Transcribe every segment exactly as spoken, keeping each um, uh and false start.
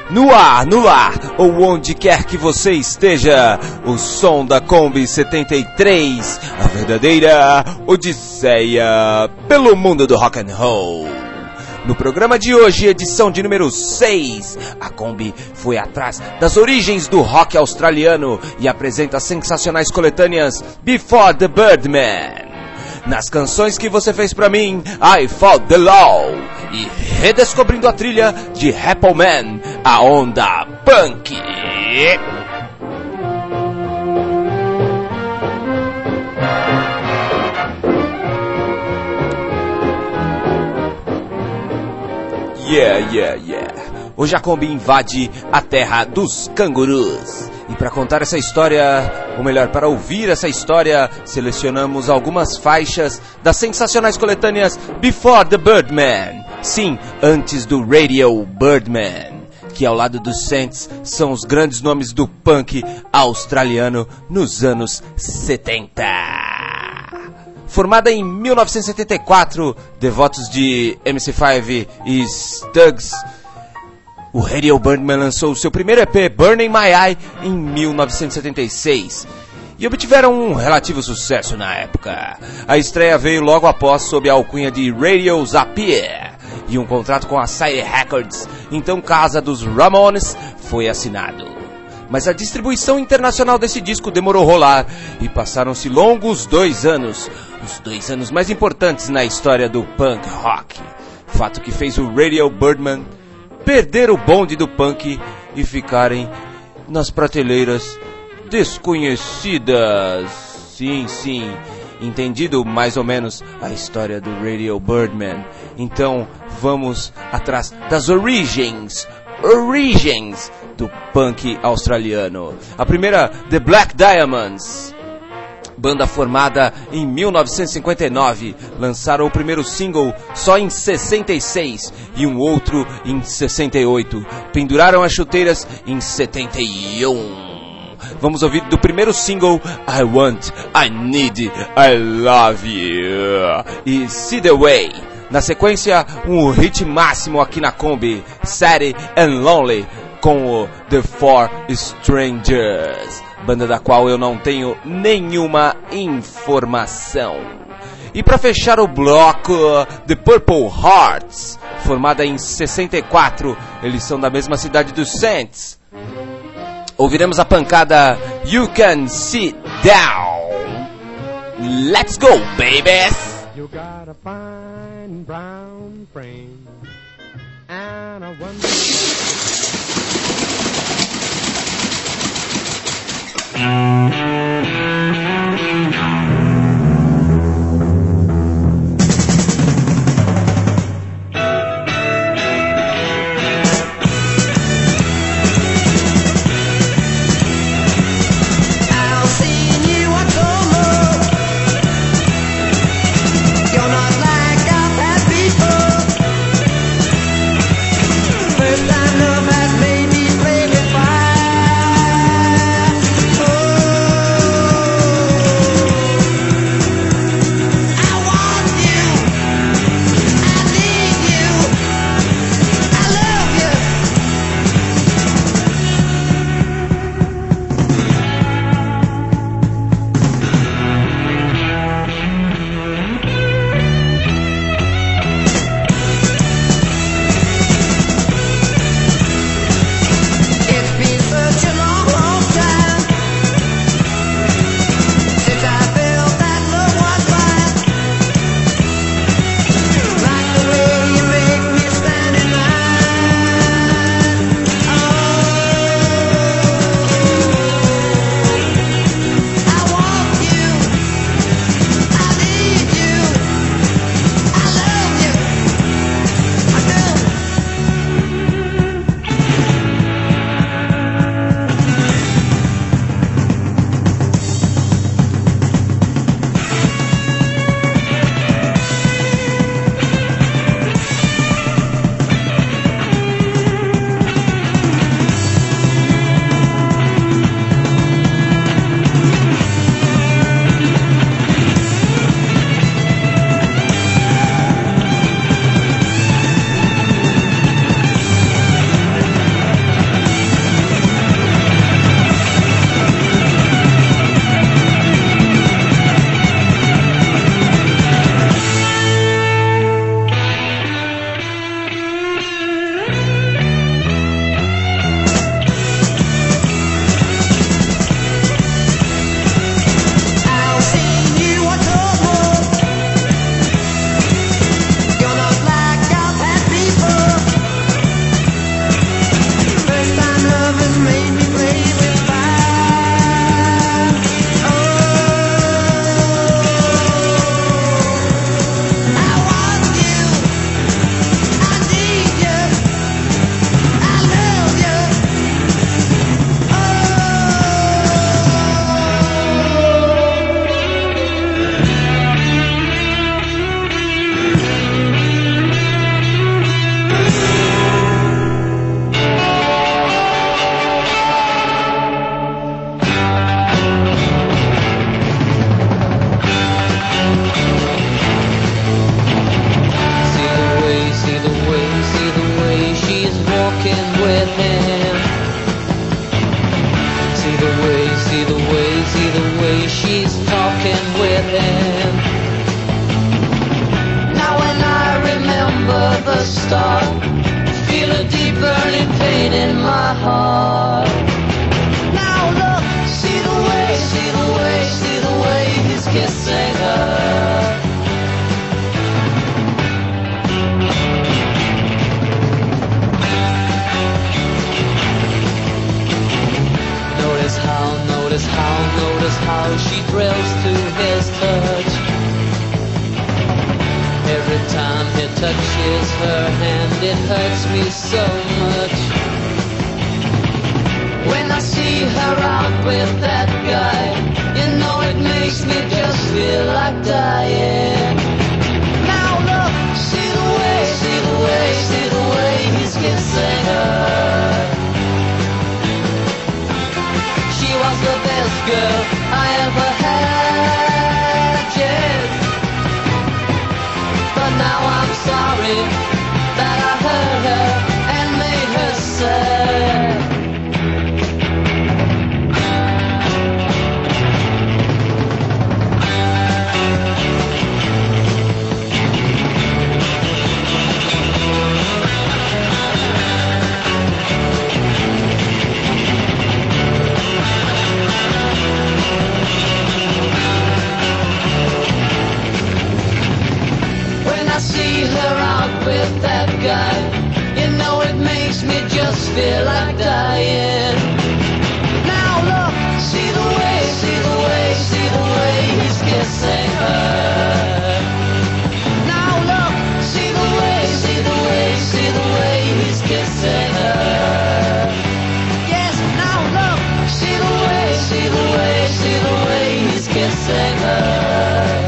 No ar, no ar, ou onde quer que você esteja, o som da Kombi setenta e três, a verdadeira odisseia pelo mundo do rock and roll. No programa de hoje, edição de número seis, a Kombi foi atrás das origens do rock australiano e apresenta sensacionais coletâneas Before the Birdman. Nas canções que você fez pra mim, I Fought the Law, e redescobrindo a trilha de Apple Man, a onda punk. Yeah, yeah, yeah. Hoje a Kombi invade a terra dos cangurus. E para contar essa história, ou melhor, para ouvir essa história, selecionamos algumas faixas das sensacionais coletâneas Before the Birdman. Sim, antes do Radio Birdman, que ao lado dos Saints são os grandes nomes do punk australiano nos anos setenta. Formada em mil novecentos e setenta e quatro, devotos de M C cinco e Stugs, o Radio Birdman lançou seu primeiro E P, Burning My Eye, em mil novecentos e setenta e seis, e obtiveram um relativo sucesso na época. A estreia veio logo após sob a alcunha de Radio Zapier, e um contrato com a Sire Records, então casa dos Ramones, foi assinado. Mas a distribuição internacional desse disco demorou rolar, e passaram-se longos dois anos, os dois anos mais importantes na história do punk rock, fato que fez o Radio Birdman perder o bonde do punk e ficarem nas prateleiras desconhecidas. Sim, sim, entendido mais ou menos a história do Radio Birdman. Então vamos atrás das origens, origens do punk australiano. A primeira, The Black Diamonds, banda formada em mil novecentos e cinquenta e nove, lançaram o primeiro single só em sessenta e seis e um outro em sessenta e oito. Penduraram as chuteiras em setenta e um. Vamos ouvir do primeiro single I Want, I Need, I Love You e See The Way. Na sequência, um hit máximo aqui na Kombi, Sad and Lonely, com o The Four Strangers, banda da qual eu não tenho nenhuma informação. E para fechar o bloco, The Purple Hearts, formada em sessenta e quatro, eles são da mesma cidade dos Saints. Ouviremos a pancada You Can Sit Down. Let's go, babies! You got a fine brown frame and a wonderful First time love has made me play with fire. Oh, the start. Feel a deep burning pain in my heart. Now look, see the way, see the way, see the way he's kissing her. Notice how, notice how, notice how she thrills to his touch. Every time he touches her hand, it hurts me so much. When I see her out with that guy, you know it makes me just feel like dying. Now look, see the way, see the way, see the way he's kissing her. She was the best girl I ever had, yes. But now I'm sorry that I hurt her and made her sad. See her out with that guy, you know it makes me just feel like dying. Now look, see the way, see the way, see the way he's kissing her. Now look, see the way, see the way, see the way he's kissing her. Yes, now look, see the way, see the way, see the way he's kissing her.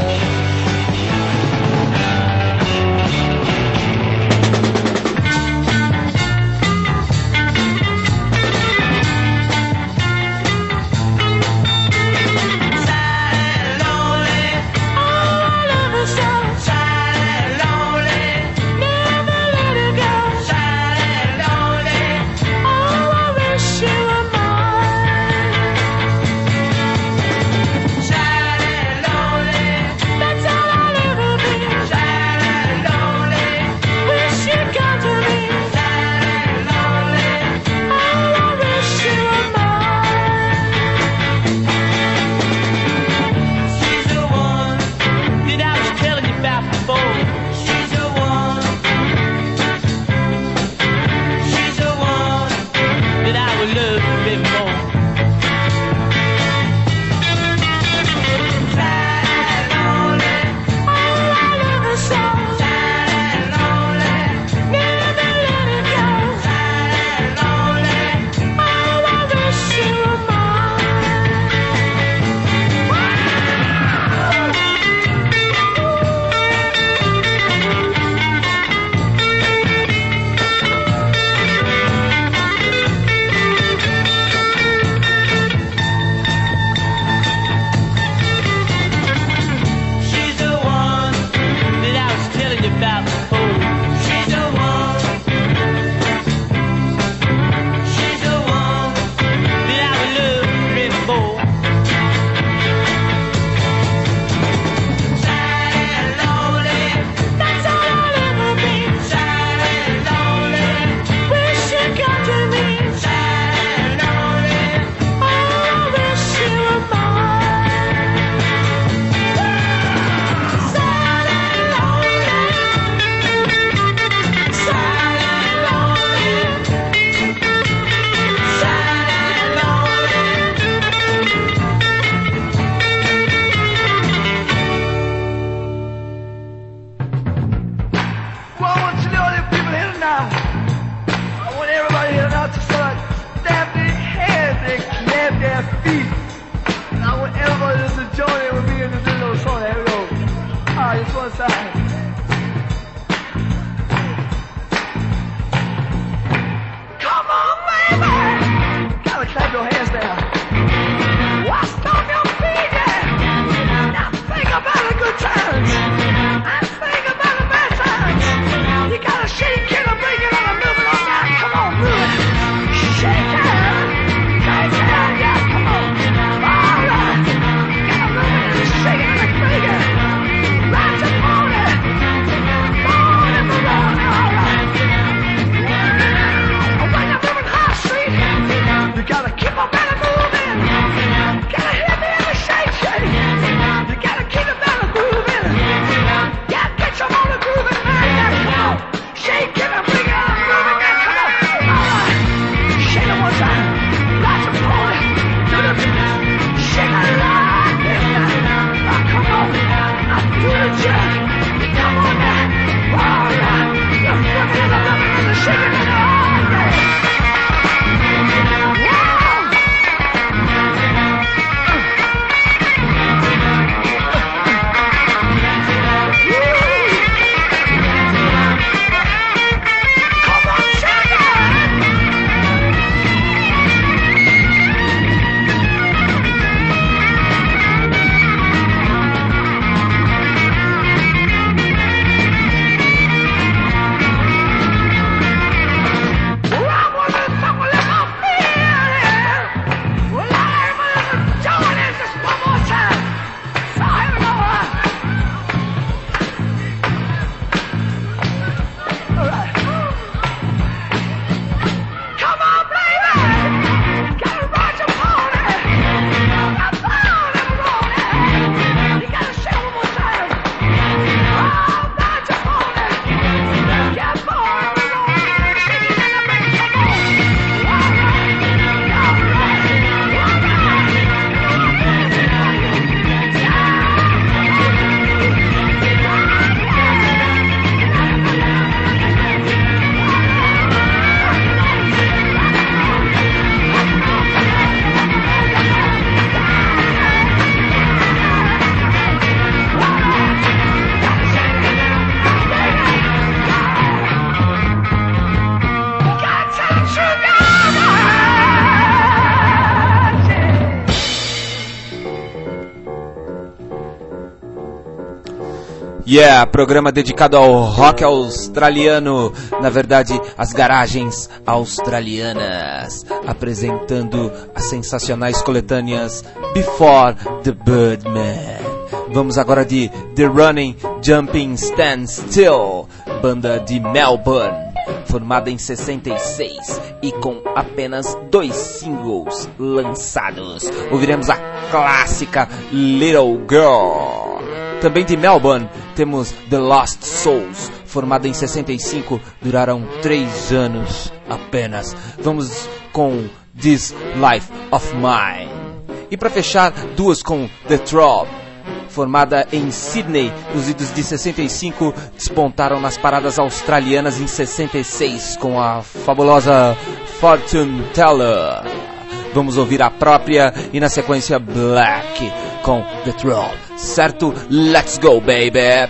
Yeah, programa dedicado ao rock australiano, na verdade, as garagens australianas, apresentando as sensacionais coletâneas Before the Birdman. Vamos agora de The Running, Jumping, Stand Still, banda de Melbourne, formada em sessenta e seis e com apenas dois singles lançados. Ouviremos a clássica Little Girl. Também de Melbourne temos The Lost Souls, formada em sessenta e cinco, duraram três anos apenas. Vamos com This Life of Mine. E para fechar, duas com The Throb, formada em Sydney, os idos de sessenta e cinco despontaram nas paradas australianas em sessenta e seis com a fabulosa Fortune Teller. Vamos ouvir a própria e na sequência Black com The Throb. Certo? Let's go, baby!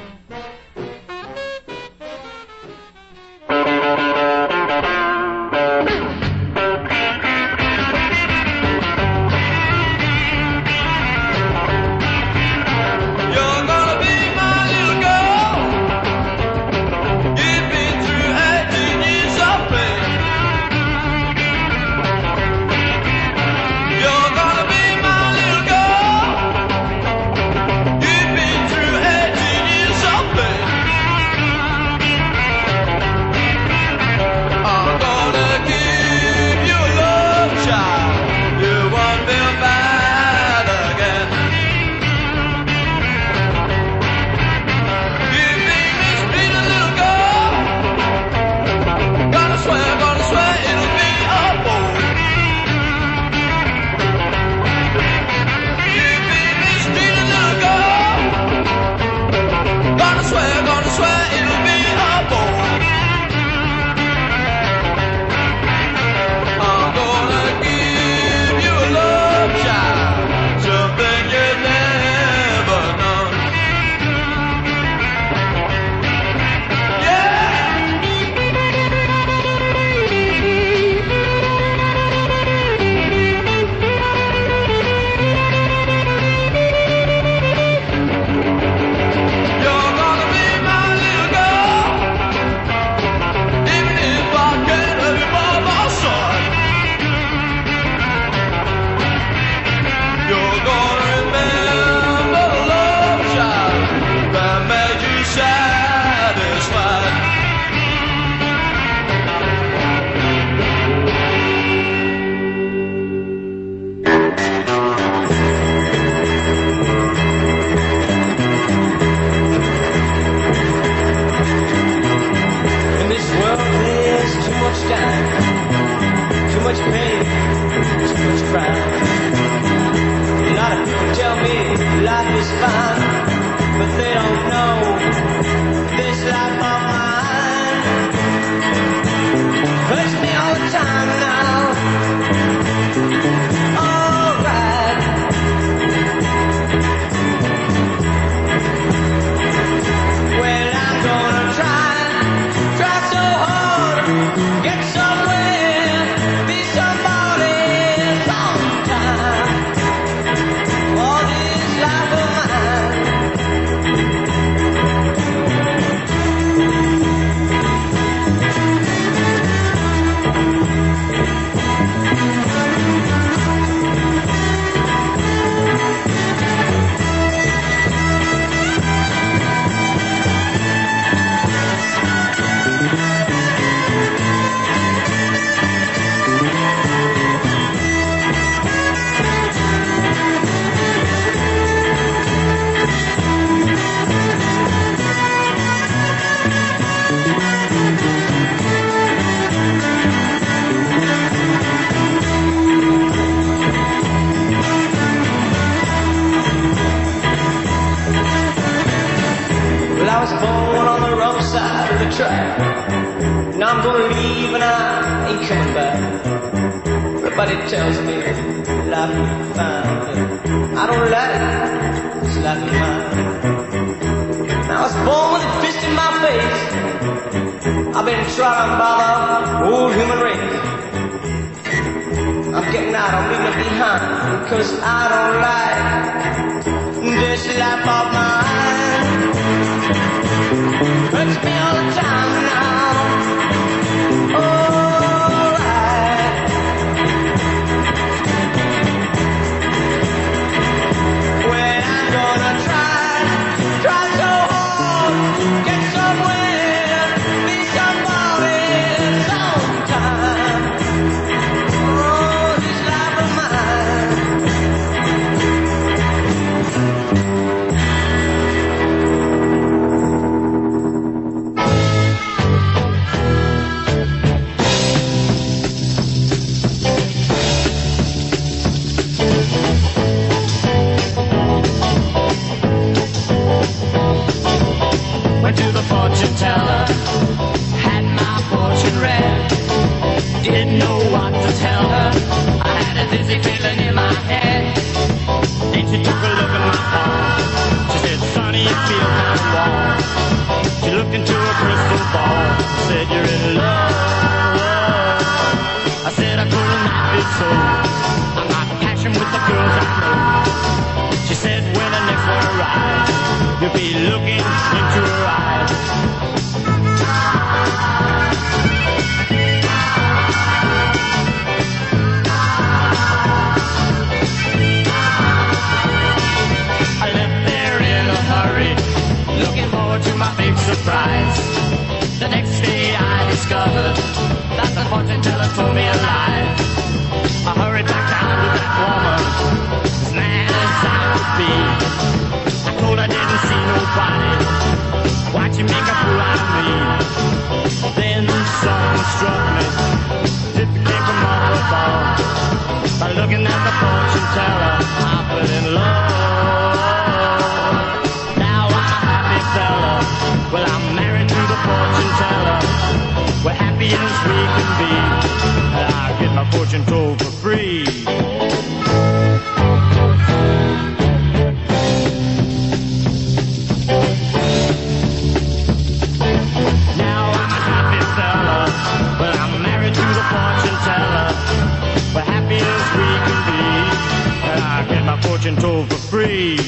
I've been trodden by the whole human race. I'm getting out, I'm leaving it behind, cause I don't like this life of mine. The next day I discovered that the fortune teller told me a lie. I hurried back down to that woman, as mad as I could be. I told her I didn't see nobody. Why'd you make a fool out of me? Then something struck me. It became from up above. By looking at the fortune teller, I fell in love. Now I'm a happy fella. Well, I'm married to the fortune teller. We're happy as we can be. I get my fortune told for free. Now I'm a happy fella. Well, I'm married to the fortune teller. We're happy as we can be. I get my fortune told for free.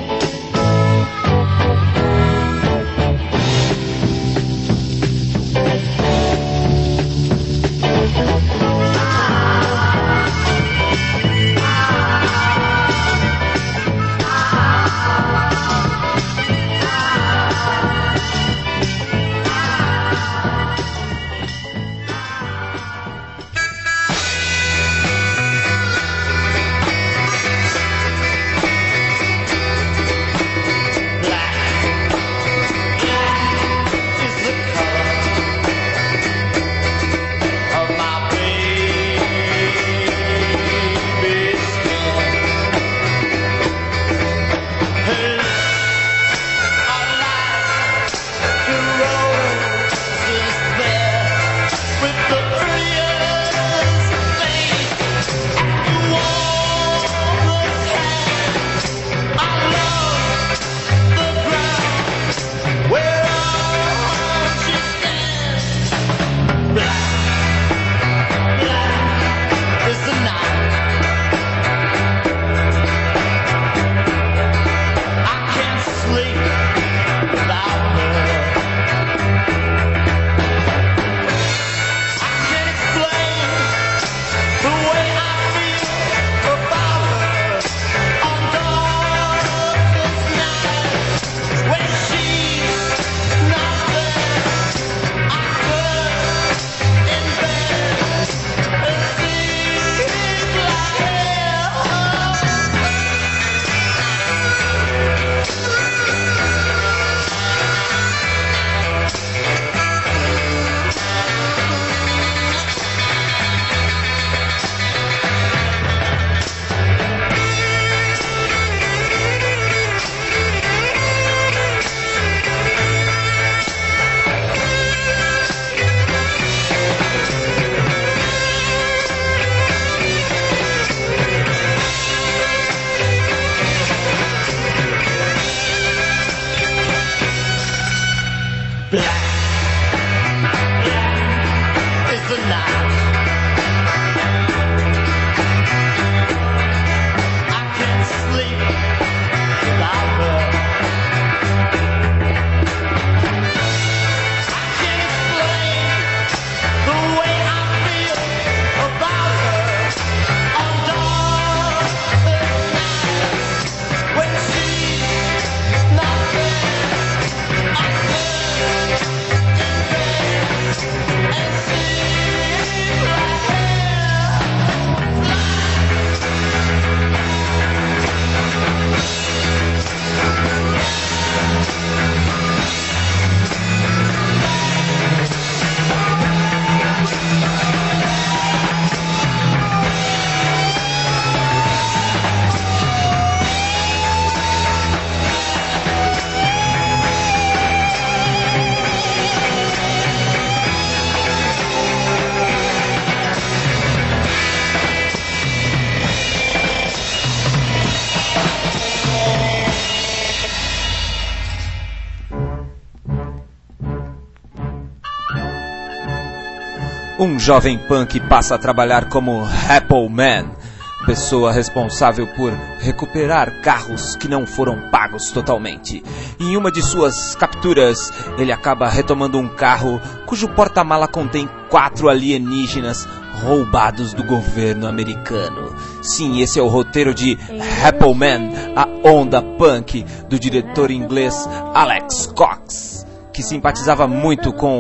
Um jovem punk passa a trabalhar como Apple Man, pessoa responsável por recuperar carros que não foram pagos totalmente. Em uma de suas capturas, ele acaba retomando um carro cujo porta-mala contém quatro alienígenas roubados do governo americano. Sim, esse é o roteiro de Apple Man, a onda punk, do diretor inglês Alex Cox, que simpatizava muito com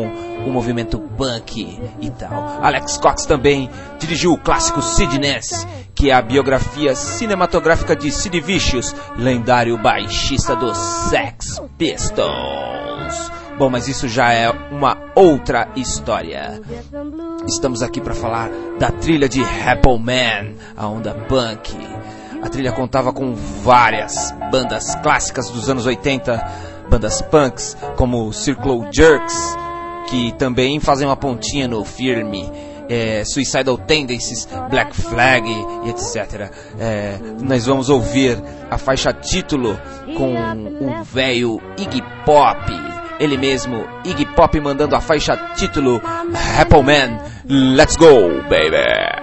o movimento punk e tal. Alex Cox também dirigiu o clássico Sid Nance, que é a biografia cinematográfica de Sid Vicious, lendário baixista dos Sex Pistols. Bom, mas isso já é uma outra história. Estamos aqui para falar da trilha de Apple Man, a onda punk. A trilha contava com várias bandas clássicas dos anos oitenta, bandas punks, como Circle Jerks, que também fazem uma pontinha no filme, é, Suicidal Tendencies, Black Flag e etcétera. É, nós vamos ouvir a faixa título com o velho Iggy Pop, ele mesmo, Iggy Pop, mandando a faixa título Apple Man, Let's Go, baby!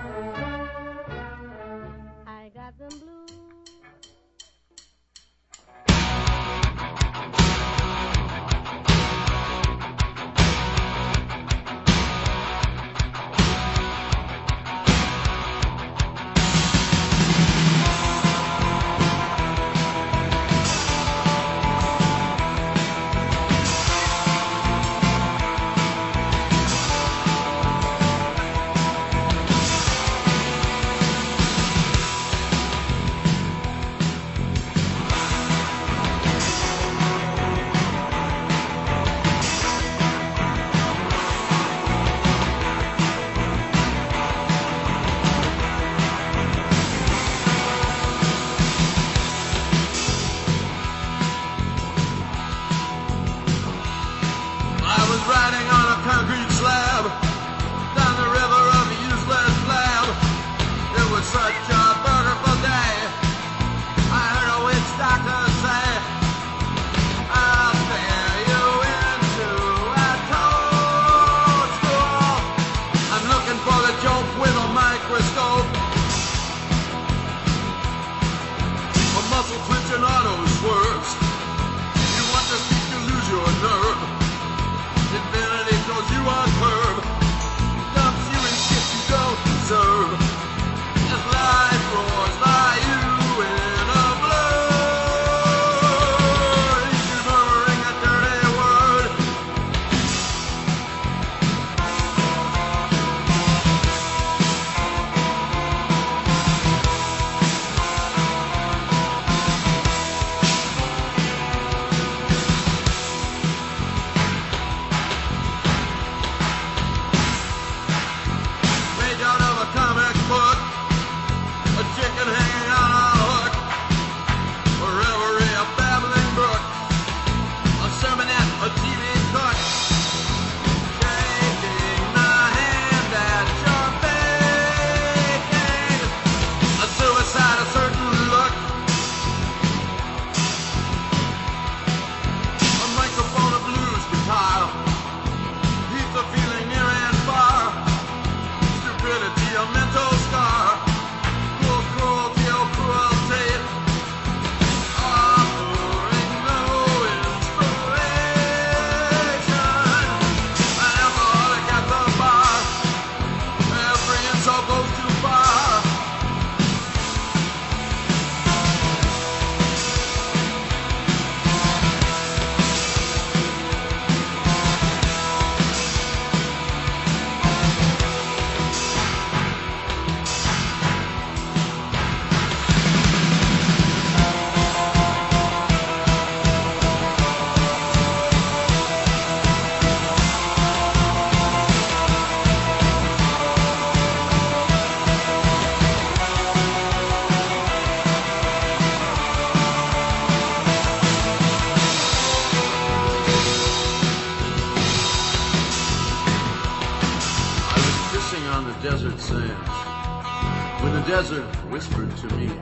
Desert whispered to me.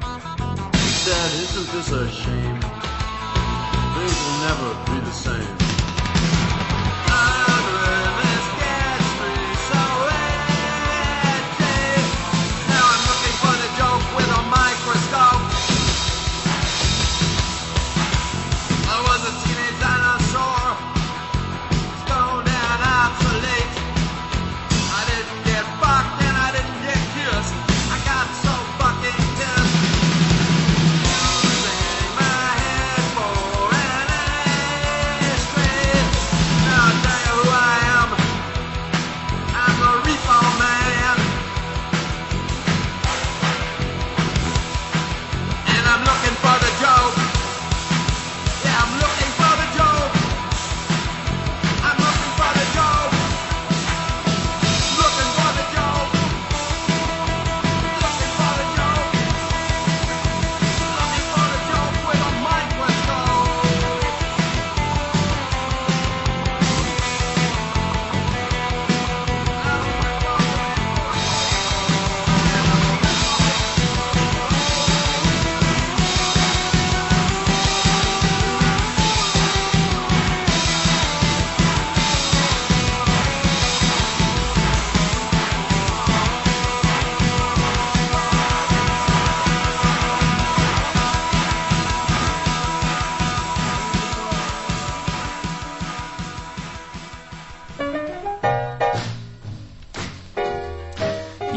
He said, isn't this a shame? Things will never be the same. Straight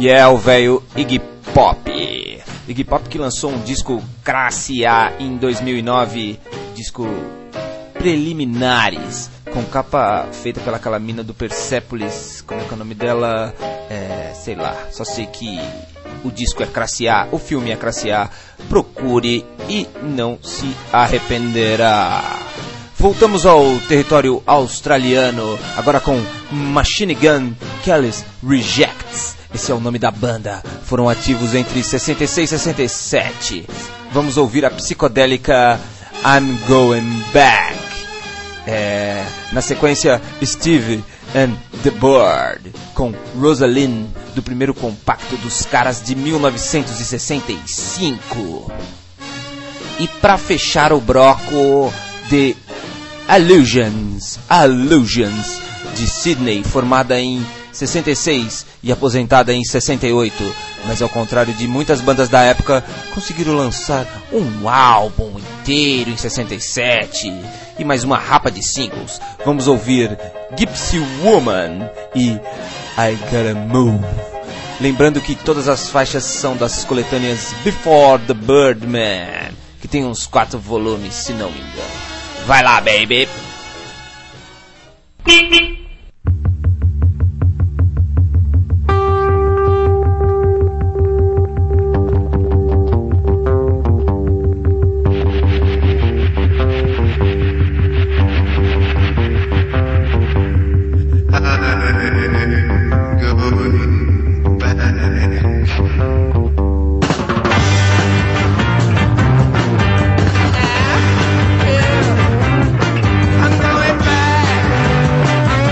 E é o velho Iggy Pop. Iggy Pop que lançou um disco classe A em dois mil e nove, disco Preliminares, com capa feita pela aquela mina do Persepolis, como é que é o nome dela? É, sei lá, só sei que o disco é classe A, o filme é classe A, procure e não se arrependerá. Voltamos ao território australiano, agora com Machine Gun Kelly's Rejects. Esse é o nome da banda. Foram ativos entre sessenta e seis e sessenta e sete. Vamos ouvir a psicodélica I'm Going Back. É, na sequência, Steve and the Bird, com Rosalind, do primeiro compacto dos caras de mil novecentos e sessenta e cinco. E para fechar o bloco, The Illusions, Illusions, de Sydney, formada em sessenta e seis e aposentada em sessenta e oito, mas ao contrário de muitas bandas da época, conseguiram lançar um álbum inteiro em sessenta e sete e mais uma rapa de singles. Vamos ouvir Gypsy Woman e I Gotta Move. Lembrando que todas as faixas são das coletâneas Before the Birdman, que tem uns quatro volumes, se não me engano. Vai lá, baby! I'm going back.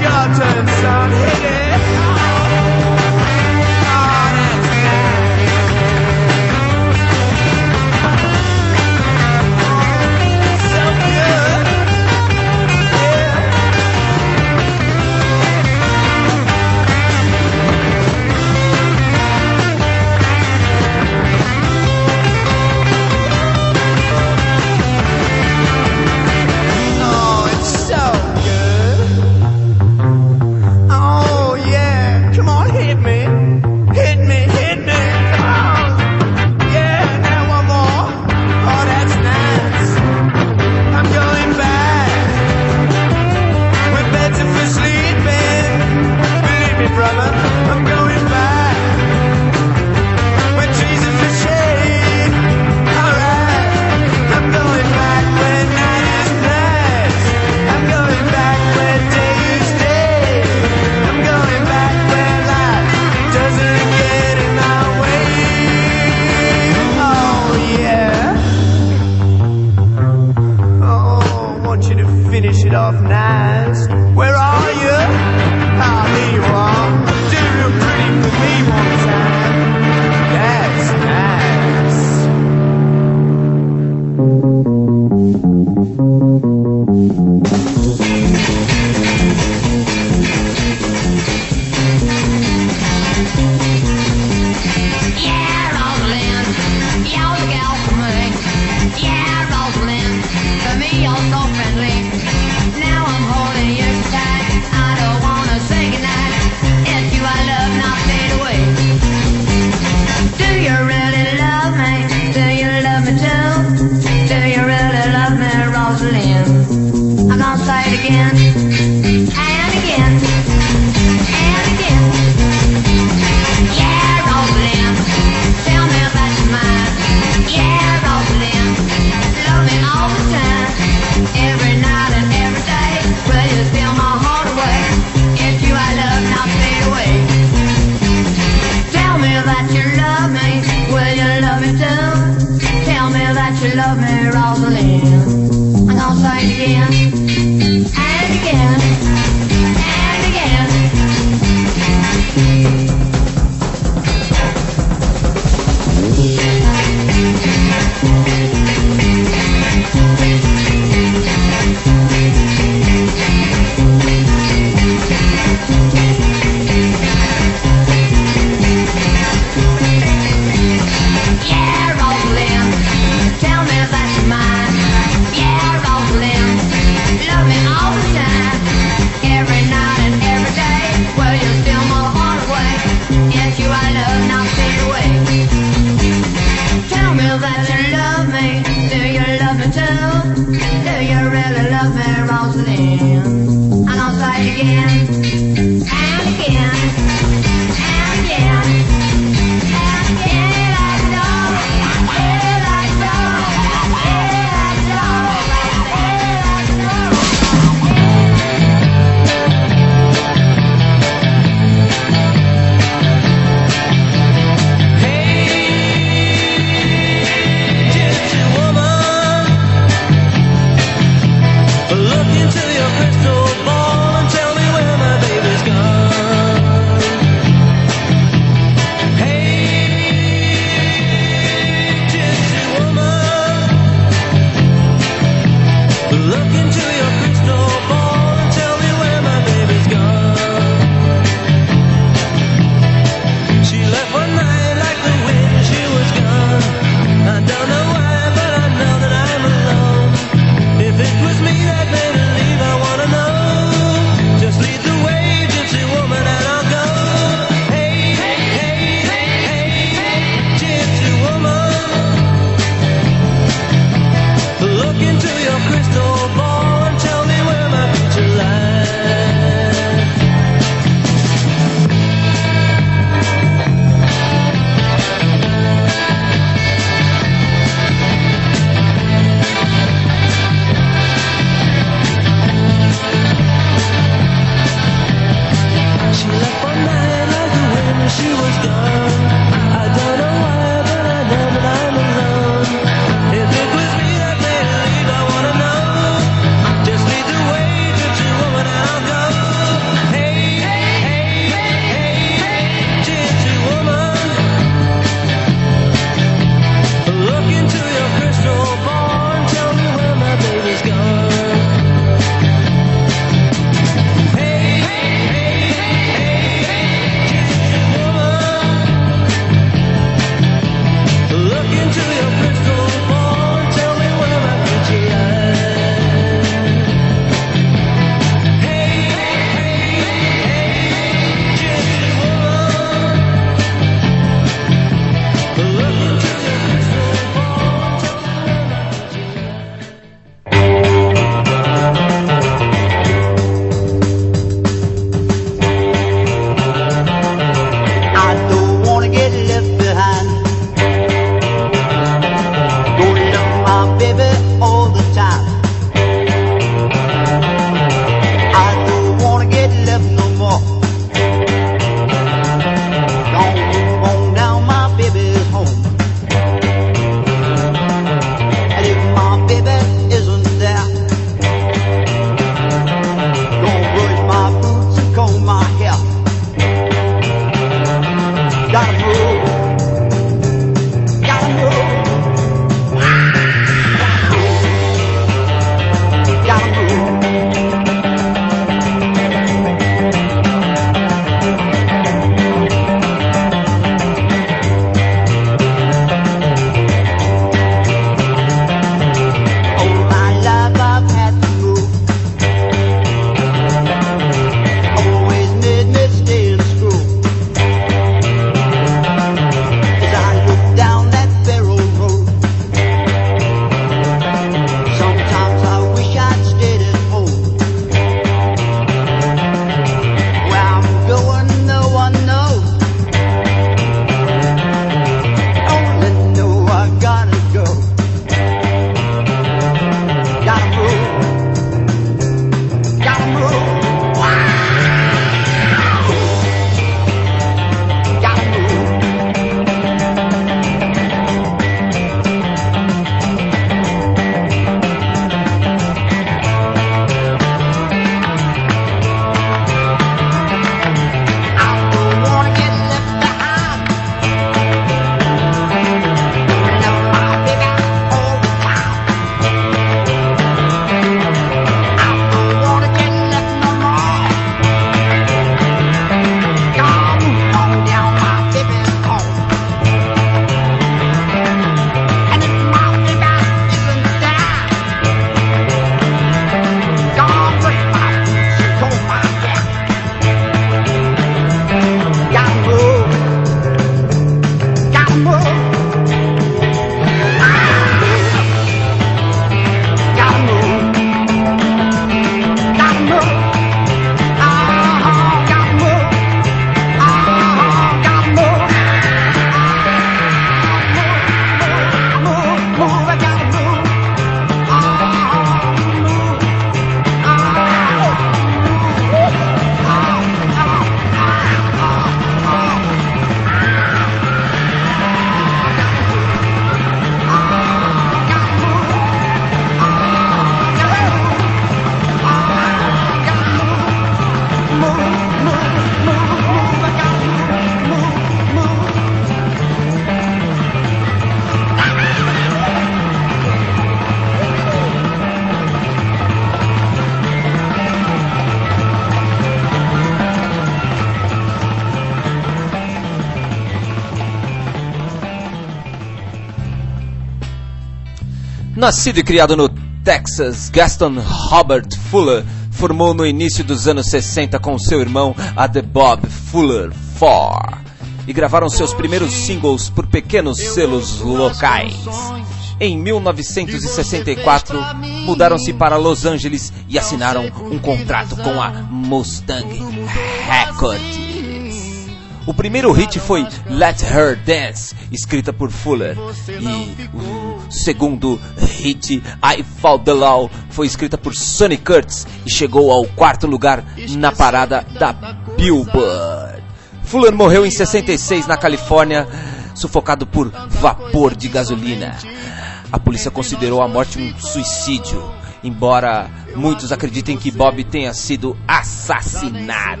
Nascido e criado no Texas, Gaston Robert Fuller formou no início dos anos sessenta com seu irmão, a The Bob Fuller Four, e gravaram seus primeiros singles por pequenos selos locais. Em mil novecentos e sessenta e quatro, mudaram-se para Los Angeles e assinaram um contrato com a Mustang Records. O primeiro hit foi Let Her Dance, escrita por Fuller, e o segundo hit, I Fought the Law, foi escrita por Sonny Curtis e chegou ao quarto lugar na parada da Billboard. Fuller morreu em sessenta e seis na Califórnia, sufocado por vapor de gasolina. A polícia considerou a morte um suicídio, embora muitos acreditem que Bob tenha sido assassinado.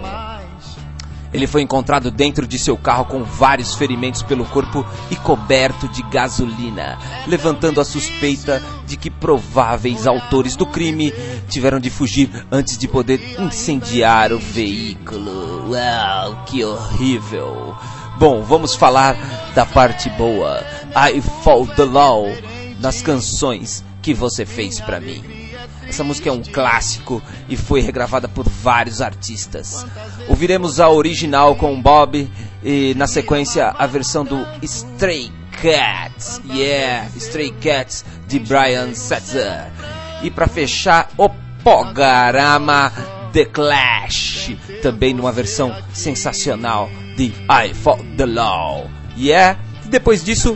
Ele foi encontrado dentro de seu carro com vários ferimentos pelo corpo e coberto de gasolina, levantando a suspeita de que prováveis autores do crime tiveram de fugir antes de poder incendiar o veículo. Uau, que horrível! Bom, vamos falar da parte boa. I Fought the Law, nas canções que você fez pra mim. Essa música é um clássico e foi regravada por vários artistas. Ouviremos a original com Bob e, na sequência, a versão do Stray Cats. Yeah, Stray Cats, de Brian Setzer. E para fechar, o programa, The Clash, também numa versão sensacional de I Fought the Law. Yeah, e depois disso,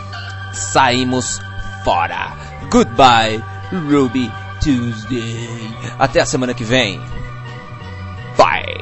saímos fora. Goodbye, Ruby Tuesday. Até a semana que vem. Bye.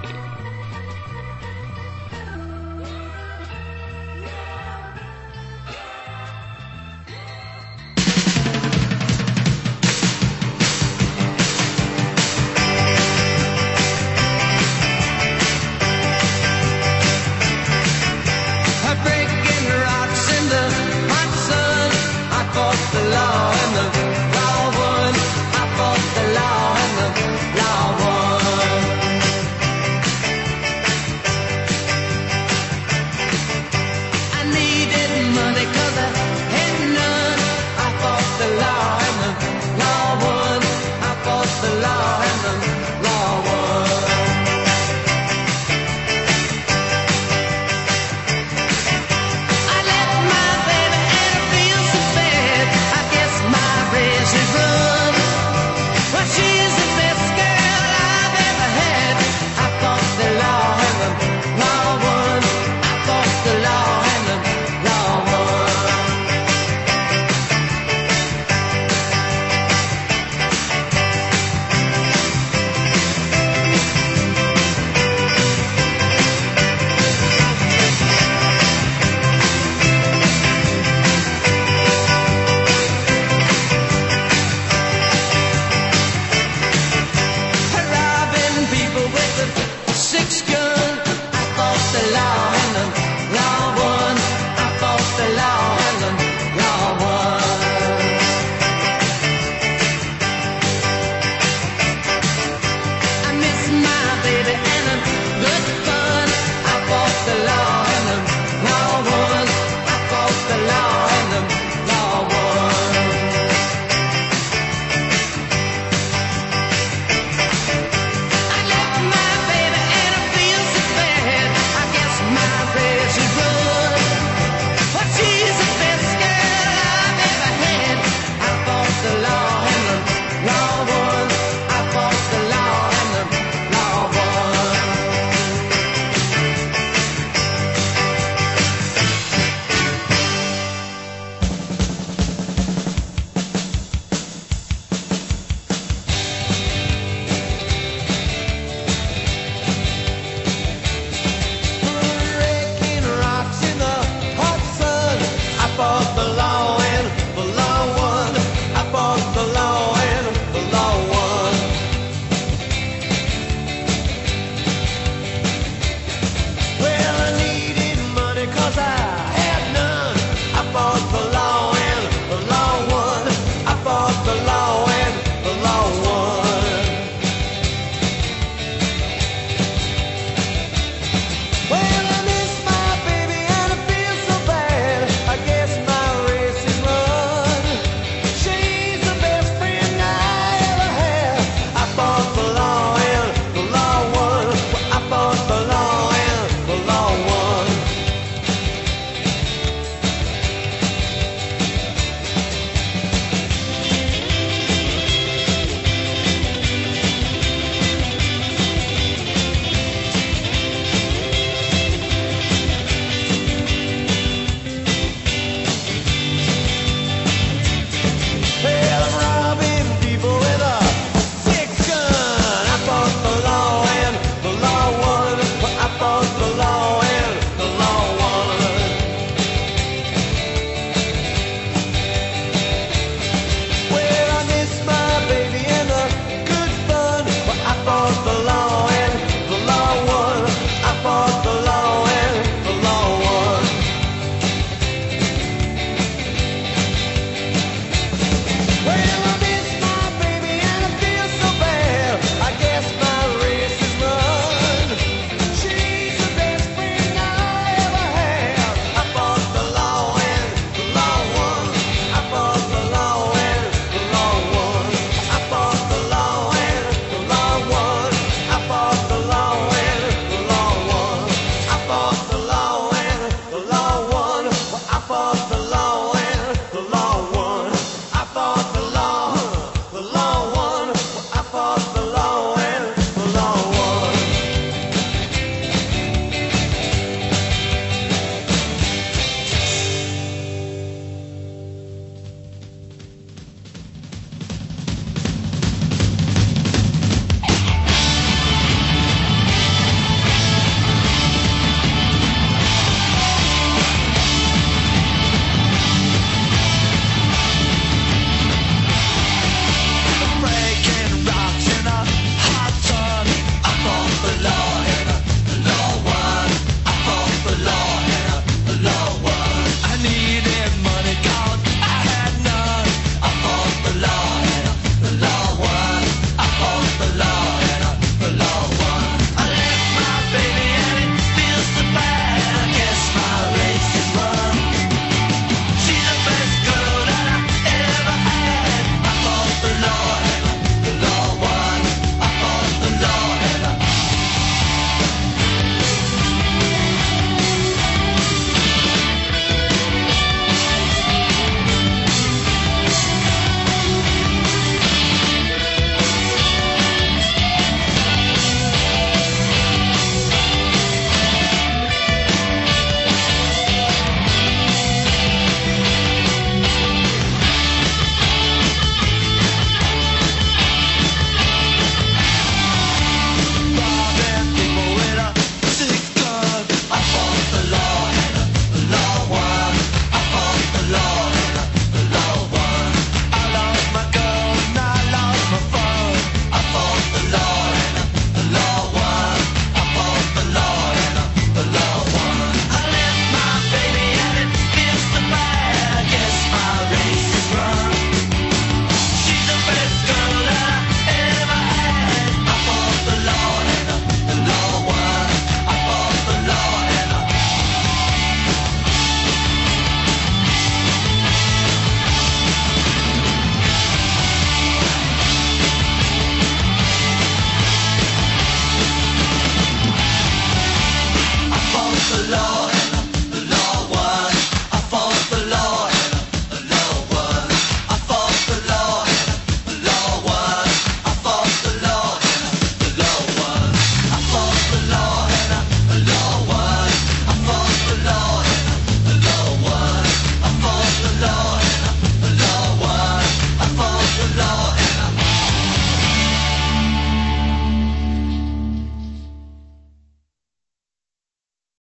Six